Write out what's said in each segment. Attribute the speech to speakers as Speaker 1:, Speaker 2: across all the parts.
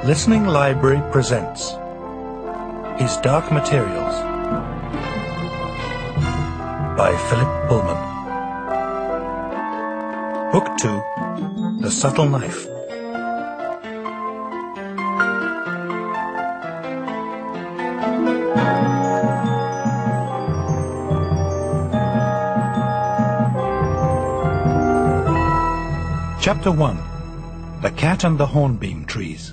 Speaker 1: Listening Library presents His Dark Materials by Philip Pullman. Book 2, The Subtle Knife. Chapter 1, The Cat and the Hornbeam Trees.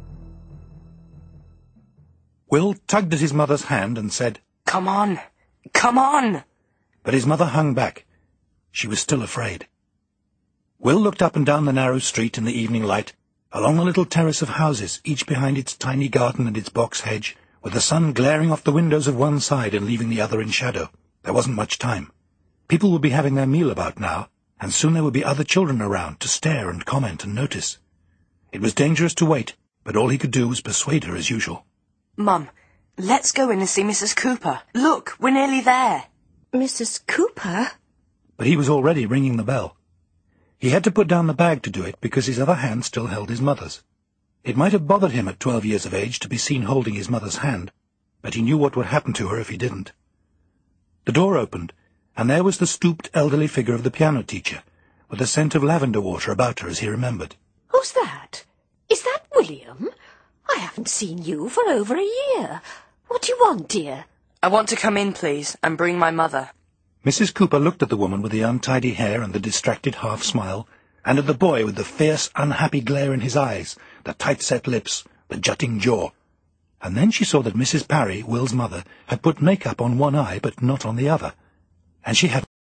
Speaker 1: Will tugged at his mother's hand and said,
Speaker 2: "Come on! Come on!"
Speaker 1: But his mother hung back. She was still afraid. Will looked up and down the narrow street in the evening light, along the little terrace of houses, each behind its tiny garden and its box hedge, with the sun glaring off the windows of one side and leaving the other in shadow. There wasn't much time. People would be having their meal about now, and soon there would be other children around to stare and comment and notice. It was dangerous to wait, but all he could do was persuade her as usual.
Speaker 2: Mum, let's go in and see Mrs. Cooper. Look, we're nearly there.
Speaker 3: Mrs. Cooper?
Speaker 1: But he was already ringing the bell. He had to put down the bag to do it because his other hand still held his mother's. It might have bothered him at 12 years of age to be seen holding his mother's hand, but he knew what would happen to her if he didn't. The door opened, and there was the stooped elderly figure of the piano teacher, with a scent of lavender water about her as he remembered.
Speaker 3: Who's that? Is that William? I haven't seen you for over a year. What do you want, dear?
Speaker 2: I want to come in, please, and bring my mother.
Speaker 1: Mrs. Cooper looked at the woman with the untidy hair and the distracted half-smile, and at the boy with the fierce, unhappy glare in his eyes, the tight-set lips, the jutting jaw. And then she saw that Mrs. Parry, Will's mother, had put makeup on one eye but not on the other, and she had